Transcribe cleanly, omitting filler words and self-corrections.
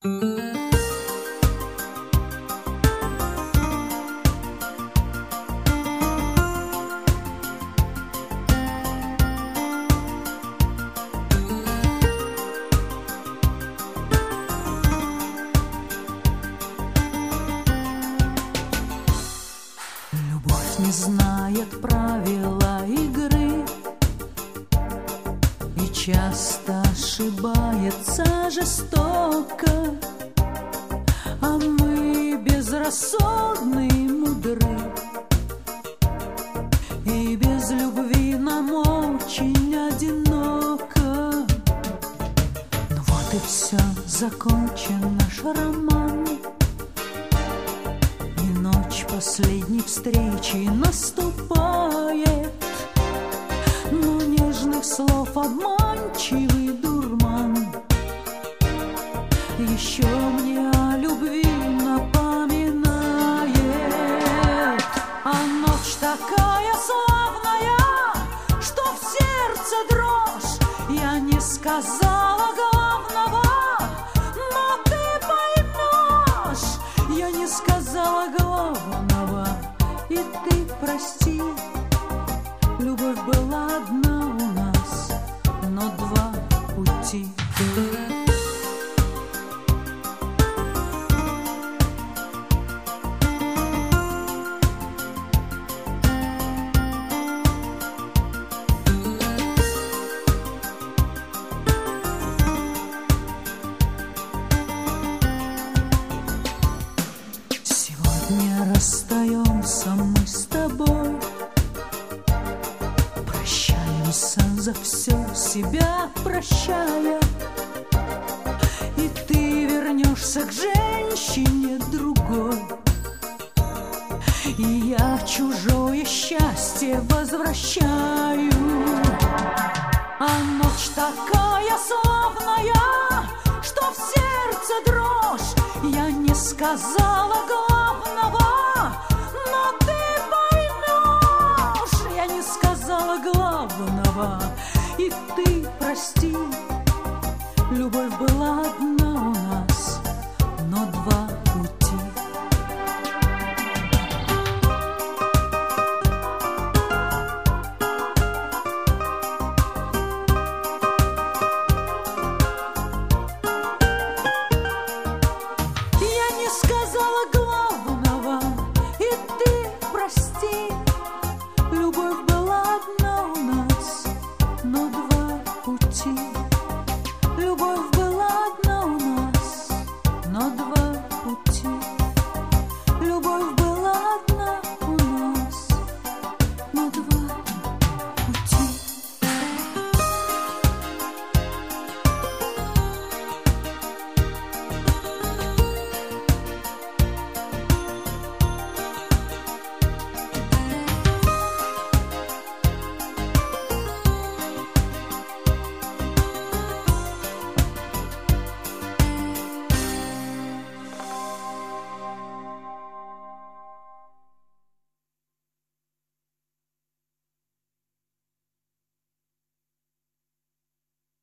Не знает правила игры и часто ошибается жестоко, а мы безрассудны и мудры, и без любви нам очень одиноко. Ну вот и все, закончен наш роман, последней встречи наступает, но нежных слов обманчивый дурман еще мне о любви напоминает. А ночь такая славная, что в сердце дрожь, я не сказала главного, но ты поймешь, я не сказала главного. И ты прости, любовь была одна у нас, но два пути. Расстаемся мы с тобой, прощаемся за все, себя прощая, и ты вернешься к женщине другой, и я чужое счастье возвращаю. А ночь такая славная, что в сердце дрожь, я не сказала главного, но ты поймешь, я не сказала главного. И ты прости, любовь была одна